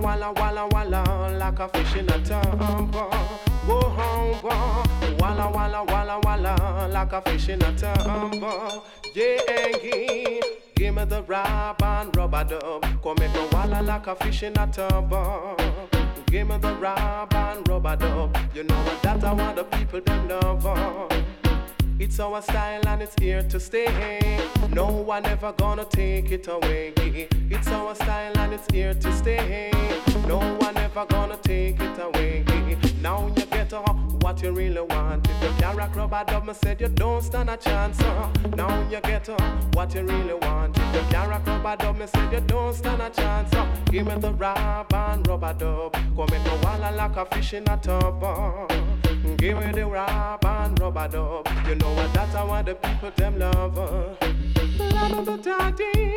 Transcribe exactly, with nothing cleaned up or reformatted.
walla, walla, walla, like a fish in a tub. Whoa, whoa, walla, walla, walla, walla, like a fish in a tub. Yeah, yeah. Give me the rub and rubber dub. Come make me walla like a fish in a tub. Give me the rub and rubber dub. You know what that I want the people them love. It's our style and it's here to stay. No one ever gonna take it away. It's our style and it's here to stay. No one ever gonna take it away. Now you get uh, what you really want. If you can't rock rubber dub, me said you don't stand a chance. Uh. Now you get uh, what you really want. If you can't rock rubber dub, me said you don't stand a chance. Uh. Give me the rub and rubber dub. Come make me walla like a fish in a tub. Uh. Give me the rub and rubber dub. You know what that's how the people them love. La da da da dee.